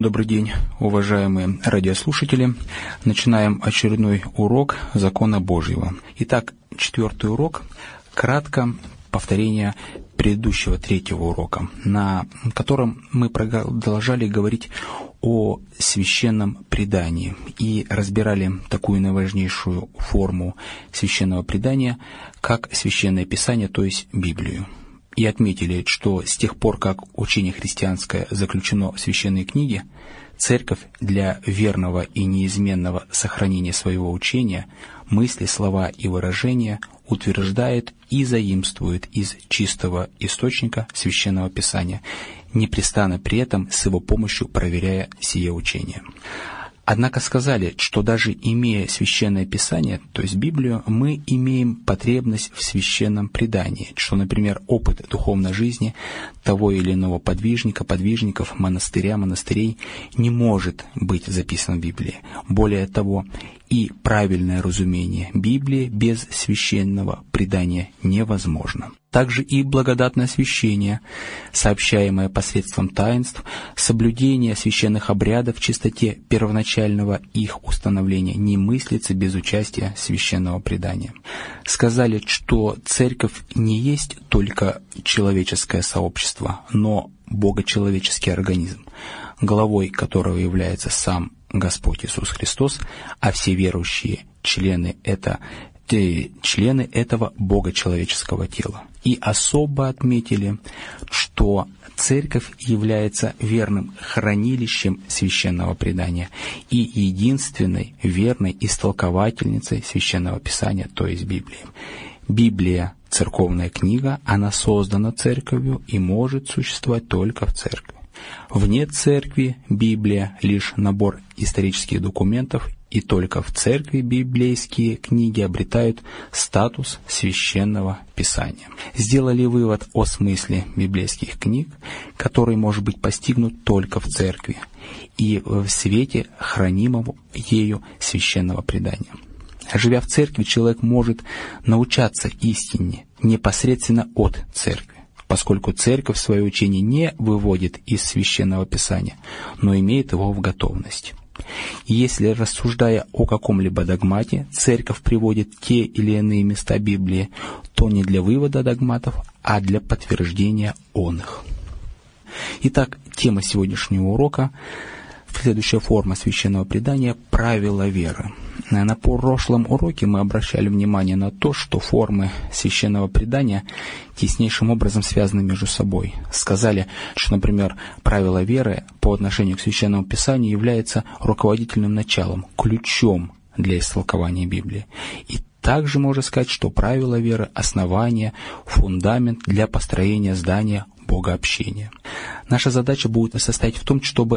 Добрый день, уважаемые радиослушатели. Начинаем очередной урок закона Божьего. Итак, 4-й урок. Кратко повторение предыдущего 3-го урока, на котором мы продолжали говорить о священном предании и разбирали такую наиважнейшую форму священного предания, как Священное Писание, то есть Библию. И отметили, что с тех пор, как учение христианское заключено в священной книге, Церковь для верного и неизменного сохранения своего учения мысли, слова и выражения утверждает и заимствует из чистого источника Священного Писания, непрестанно при этом с его помощью проверяя сие учение. Однако сказали, что даже имея Священное Писание, то есть Библию, мы имеем потребность в священном предании, что, например, опыт духовной жизни того или иного подвижника, подвижников, монастыря, монастырей не может быть записан в Библии. Более того, и правильное разумение Библии без священного предания невозможно. Также и благодатное освящение, сообщаемое посредством таинств, соблюдение священных обрядов в чистоте первоначального их установления не мыслится без участия священного предания. Сказали, что Церковь не есть только человеческое сообщество, но богочеловеческий организм, главой которого является сам Господь Иисус Христос, а все верующие члены этого богочеловеческого тела. И особо отметили, что Церковь является верным хранилищем священного предания и единственной верной истолковательницей священного Писания, то есть Библии. Библия — церковная книга, она создана Церковью и может существовать только в Церкви. Вне Церкви Библия — лишь набор исторических документов, и только в Церкви библейские книги обретают статус священного Писания. Сделали вывод о смысле библейских книг, который может быть постигнут только в Церкви и в свете хранимого ею священного предания. Живя в Церкви, человек может научаться истине непосредственно от Церкви, поскольку Церковь свое учение не выводит из Священного Писания, но имеет его в готовности. И если, рассуждая о каком-либо догмате, Церковь приводит те или иные места Библии, то не для вывода догматов, а для подтверждения оных. Итак, тема сегодняшнего урока — следующая форма священного предания — правила веры. На прошлом уроке мы обращали внимание на то, что формы священного предания теснейшим образом связаны между собой. Сказали, что, например, правило веры по отношению к священному Писанию является руководительным началом, ключом для истолкования Библии. И также можно сказать, что правило веры — основание, фундамент для построения здания богообщения. Наша задача будет состоять в том, чтобы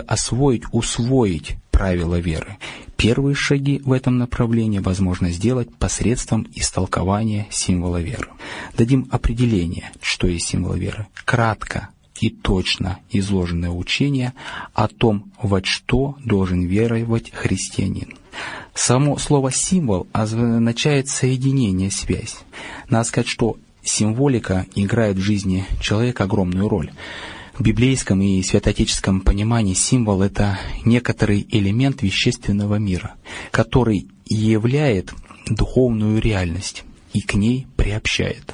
усвоить правила веры. Первые шаги в этом направлении возможно сделать посредством истолкования символа веры. Дадим определение, что есть символ веры. Кратко и точно изложенное учение о том, во что должен веровать христианин. Само слово «символ» означает соединение, связь. Надо сказать, что символика играет в жизни человека огромную роль. В библейском и святоотеческом понимании символ — это некоторый элемент вещественного мира, который являет духовную реальность и к ней приобщает.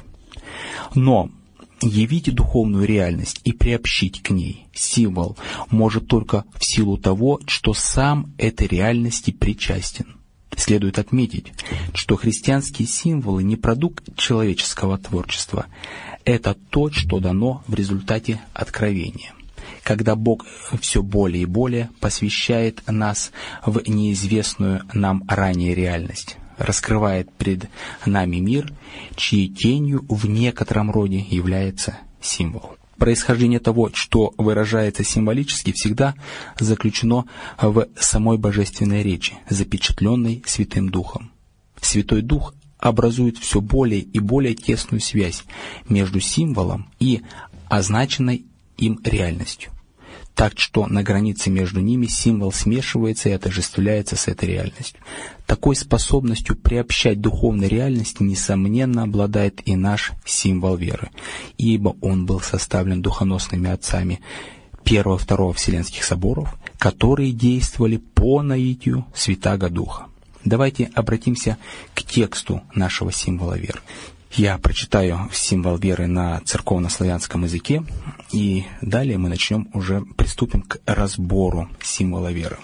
Но явить духовную реальность и приобщить к ней символ может только в силу того, что сам этой реальности причастен. Следует отметить, что христианские символы не продукт человеческого творчества. Это то, что дано в результате откровения, когда Бог все более и более посвящает нас в неизвестную нам ранее реальность, раскрывает пред нами мир, чьей тенью в некотором роде является символ. Происхождение того, что выражается символически, всегда заключено в самой божественной речи, запечатленной Святым Духом. Святой Дух образует все более и более тесную связь между символом и означенной им реальностью, так что на границе между ними символ смешивается и отождествляется с этой реальностью. Такой способностью приобщать духовной реальности, несомненно, обладает и наш символ веры, ибо он был составлен духоносными отцами Первого и Второго Вселенских соборов, которые действовали по наитию Святаго Духа. Давайте обратимся к тексту нашего символа веры. Я прочитаю символ веры на церковно-славянском языке, и далее мы приступим к разбору символа веры.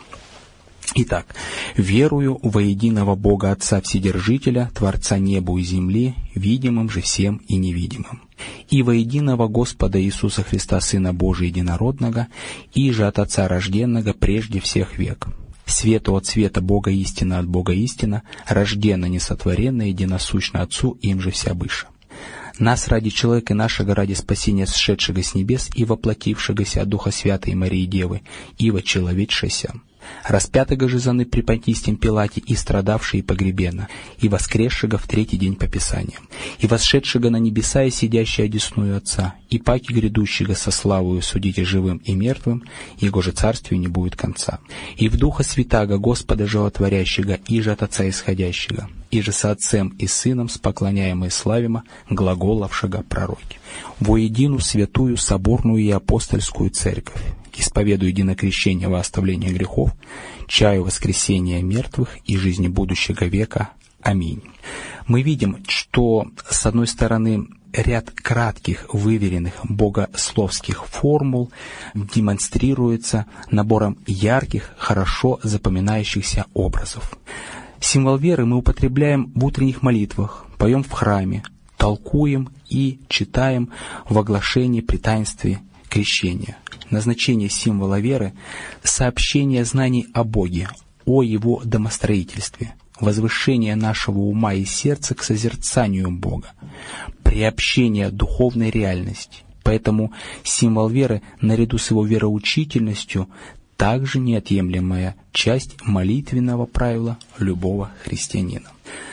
Итак, верую во единого Бога Отца Вседержителя, Творца неба и земли, видимым же всем и невидимым, и во единого Господа Иисуса Христа, Сына Божия Единородного, и же от Отца рожденного прежде всех век. Свету от света, Бога истина от Бога истина, рожденно несотворенно, единосущно Отцу, им же вся быша. Нас ради человека нашего, ради спасения сшедшего с небес и воплотившегося от Духа Святой Марии Девы, и вочеловечшися, распятого же заны при Понтистем Пилате и страдавшего и погребена, и воскресшего в третий день по Писаниям, и восшедшего на небеса и сидящего одесную Отца, и паки грядущего со славою судите живым и мертвым, его же царствию не будет конца. И в Духа Святаго Господа животворящего, и же от Отца исходящего, и же со Отцем и Сыном споклоняемо и славимо, глаголовшего пророки. Во едину святую соборную и апостольскую церковь, исповедую единокрещение во оставление грехов, чаю воскресения мертвых и жизни будущего века. Аминь. Мы видим, что, с одной стороны, ряд кратких, выверенных богословских формул демонстрируется набором ярких, хорошо запоминающихся образов. Символ веры мы употребляем в утренних молитвах, поем в храме, толкуем и читаем в оглашении при таинстве крещения. Назначение символа веры — сообщение знаний о Боге, о Его домостроительстве, возвышение нашего ума и сердца к созерцанию Бога, приобщение духовной реальности. Поэтому символ веры, наряду с его вероучительностью, также неотъемлемая часть молитвенного правила любого христианина.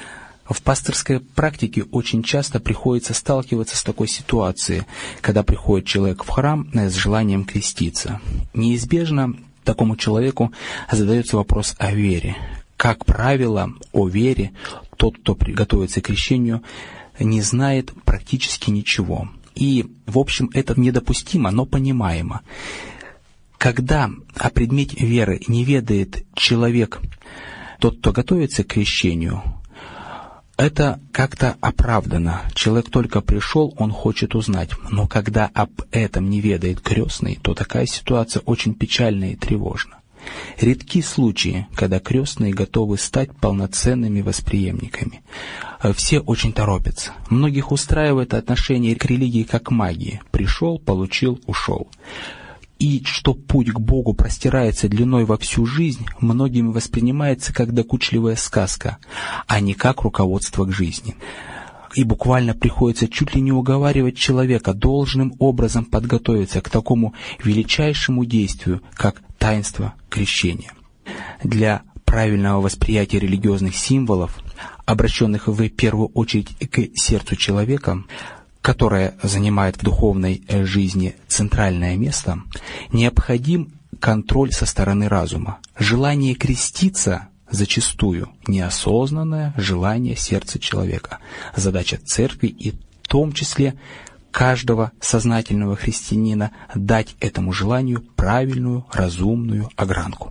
В пасторской практике очень часто приходится сталкиваться с такой ситуацией, когда приходит человек в храм с желанием креститься. Неизбежно такому человеку задается вопрос о вере. Как правило, о вере тот, кто готовится к крещению, не знает практически ничего. И, в общем, это недопустимо, но понимаемо. Когда о предмете веры не ведает человек, тот, кто готовится к крещению, это как-то оправдано. Человек только пришел, он хочет узнать. Но когда об этом не ведает крестный, то такая ситуация очень печальна и тревожна. Редки случаи, когда крестные готовы стать полноценными восприемниками. Все очень торопятся. Многих устраивает отношение к религии как к магии. Пришел, получил, ушел. И что путь к Богу простирается длиной во всю жизнь, многими воспринимается как докучливая сказка, а не как руководство к жизни. И буквально приходится чуть ли не уговаривать человека должным образом подготовиться к такому величайшему действию, как таинство крещения. Для правильного восприятия религиозных символов, обращенных в первую очередь к сердцу человека, которое занимает в духовной жизни центральное место, необходим контроль со стороны разума. Желание креститься зачастую неосознанное желание сердца человека. Задача церкви и в том числе каждого сознательного христианина дать этому желанию правильную, разумную огранку.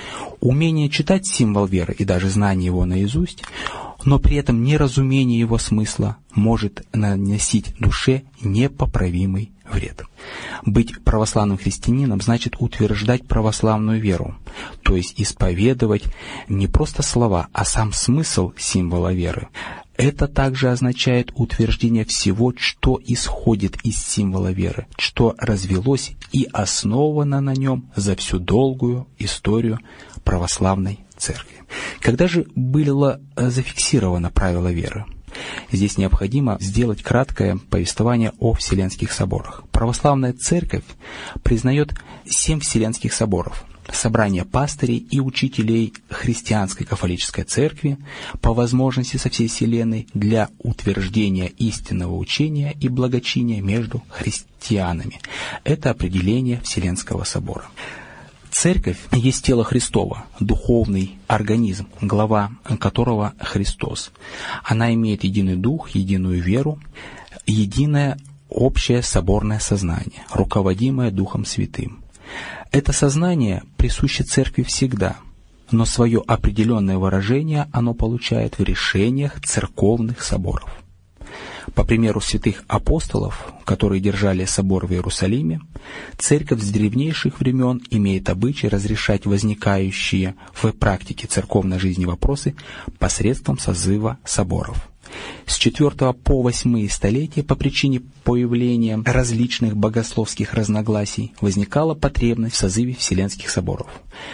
Умение читать символ веры и даже знание его наизусть, но при этом неразумение его смысла может наносить душе непоправимый вред. Быть православным христианином значит утверждать православную веру, то есть исповедовать не просто слова, а сам смысл символа веры. Это также означает утверждение всего, что исходит из символа веры, что развелось и основано на нем за всю долгую историю православной церкви. Когда же было зафиксировано правило веры? Здесь необходимо сделать краткое повествование о Вселенских соборах. Православная церковь признает 7 Вселенских соборов. Собрание пастырей и учителей христианской католической церкви, по возможности со всей вселенной, для утверждения истинного учения и благочиния между христианами. Это определение Вселенского собора. Церковь есть тело Христово, духовный организм, глава которого Христос. Она имеет единый дух, единую веру, единое общее соборное сознание, руководимое Духом Святым. Это сознание присуще церкви всегда, но свое определенное выражение оно получает в решениях церковных соборов. По примеру святых апостолов, которые держали собор в Иерусалиме, церковь с древнейших времен имеет обычай разрешать возникающие в практике церковной жизни вопросы посредством созыва соборов. С IV по VIII столетия по причине появления различных богословских разногласий возникала потребность в созыве Вселенских соборов,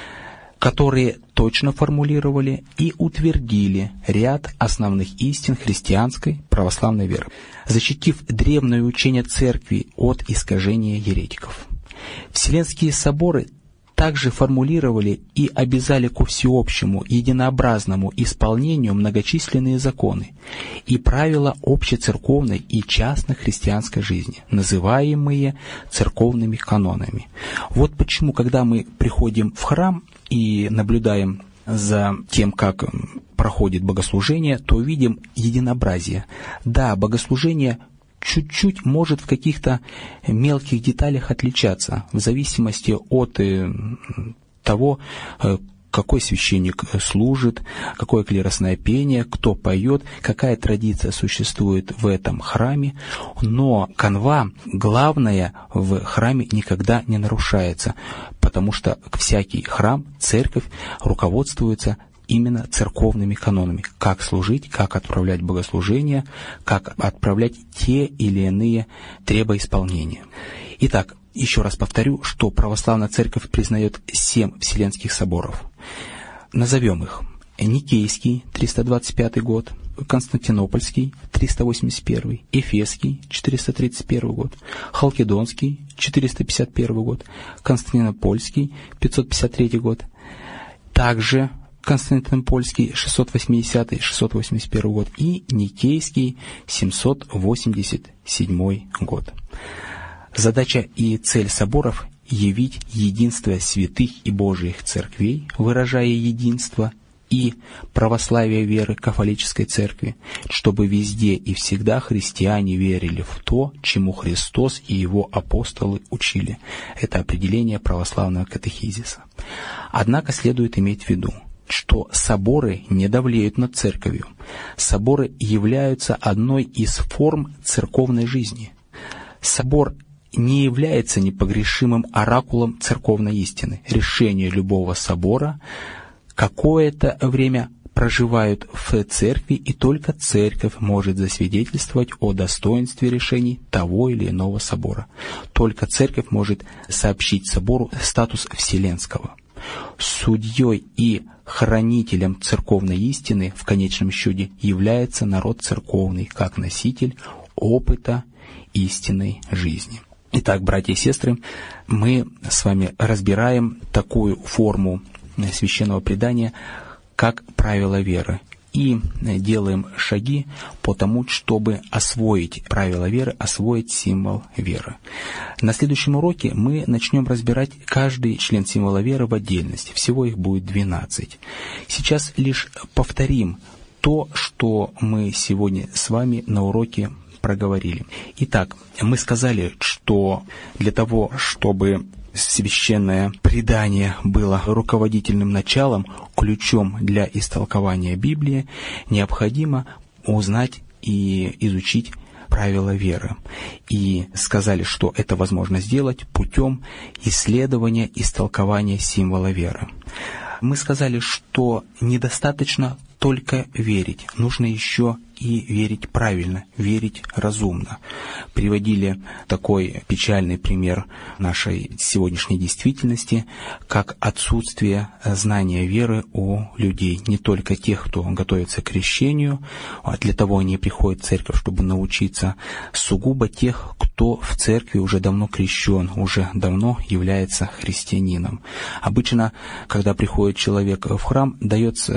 которые точно формулировали и утвердили ряд основных истин христианской православной веры, защитив древнее учение Церкви от искажения еретиков. Вселенские соборы также формулировали и обязали ко всеобщему единообразному исполнению многочисленные законы и правила общецерковной и частно-христианской жизни, называемые церковными канонами. Вот почему, когда мы приходим в храм и наблюдаем за тем, как проходит богослужение, то видим единообразие. Да, богослужение чуть-чуть может в каких-то мелких деталях отличаться, в зависимости от того, какой священник служит, какое клиросное пение, кто поет, какая традиция существует в этом храме. Но канва, главное, в храме никогда не нарушается, потому что всякий храм, церковь руководствуется именно церковными канонами, как служить, как отправлять богослужения, как отправлять те или иные требоисполнения. Итак, еще раз повторю, что православная церковь признает 7 Вселенских соборов. Назовем их: Никейский, 325 год, Константинопольский, 381, Эфесский, 431 год, Халкидонский, 451 год, Константинопольский, 553 год, также Константинопольский, 680-681 год и Никейский, 787 год. Задача и цель соборов — явить единство святых и Божиих церквей, выражая единство и православие веры кафолической церкви, чтобы везде и всегда христиане верили в то, чему Христос и Его апостолы учили. Это определение православного катехизиса. Однако следует иметь в виду, что соборы не давлеют над церковью. Соборы являются одной из форм церковной жизни. Собор не является непогрешимым оракулом церковной истины. Решения любого собора какое-то время проживают в церкви, и только церковь может засвидетельствовать о достоинстве решений того или иного собора. Только церковь может сообщить собору статус вселенского. Судьей и хранителем церковной истины в конечном счете является народ церковный, как носитель опыта истинной жизни. Итак, братья и сестры, мы с вами разбираем такую форму священного предания, как правило веры, и делаем шаги по тому, чтобы освоить правила веры, освоить символ веры. На следующем уроке мы начнем разбирать каждый член символа веры в отдельности. Всего их будет 12. Сейчас лишь повторим то, что мы сегодня с вами на уроке проговорили. Итак, мы сказали, что для того, чтобы священное предание было руководительным началом, ключом для истолкования Библии, необходимо узнать и изучить правила веры. И сказали, что это возможно сделать путем исследования истолкования символа веры. Мы сказали, что недостаточно только верить, нужно еще и верить правильно, верить разумно. Приводили такой печальный пример нашей сегодняшней действительности, как отсутствие знания веры у людей. Не только тех, кто готовится к крещению, а для того они приходят в церковь, чтобы научиться, сугубо тех, кто в церкви уже давно крещен, уже давно является христианином. Обычно, когда приходит человек в храм, дается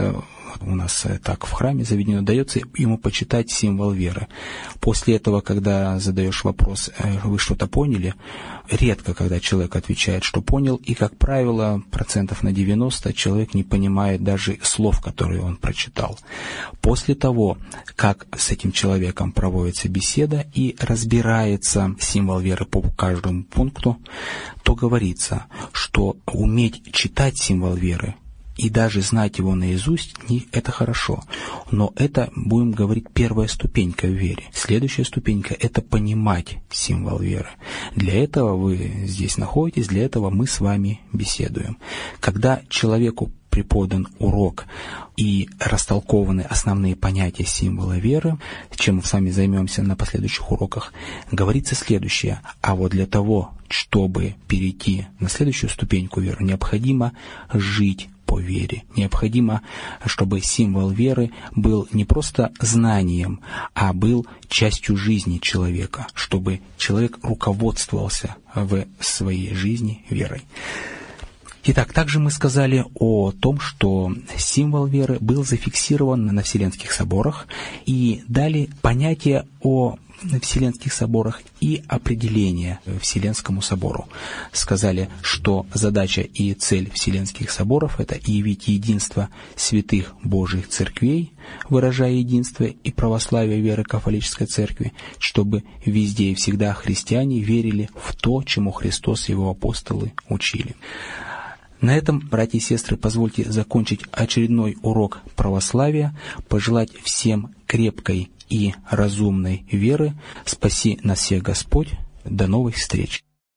у нас так в храме заведено, дается ему почитать символ веры. После этого, когда задаешь вопрос, вы что-то поняли, редко, когда человек отвечает, что понял, и, как правило, 90% человек не понимает даже слов, которые он прочитал. После того, как с этим человеком проводится беседа и разбирается символ веры по каждому пункту, то говорится, что уметь читать символ веры и даже знать его наизусть, это хорошо. Но это, будем говорить, первая ступенька в вере. Следующая ступенька – это понимать символ веры. Для этого вы здесь находитесь, для этого мы с вами беседуем. Когда человеку преподан урок и растолкованы основные понятия символа веры, чем мы с вами займемся на последующих уроках, говорится следующее. А вот для того, чтобы перейти на следующую ступеньку веры, необходимо жить по вере. Необходимо, чтобы символ веры был не просто знанием, а был частью жизни человека, чтобы человек руководствовался в своей жизни верой. Итак, также мы сказали о том, что символ веры был зафиксирован на Вселенских соборах, и дали понятие о Вселенских соборах и определение Вселенскому собору. Сказали, что задача и цель Вселенских соборов – это явить единство святых Божьих церквей, выражая единство и православие веры католической церкви, чтобы везде и всегда христиане верили в то, чему Христос и его апостолы учили. На этом, братья и сестры, позвольте закончить очередной урок православия, пожелать всем крепкой и разумной веры. Спаси нас всех Господь. До новых встреч!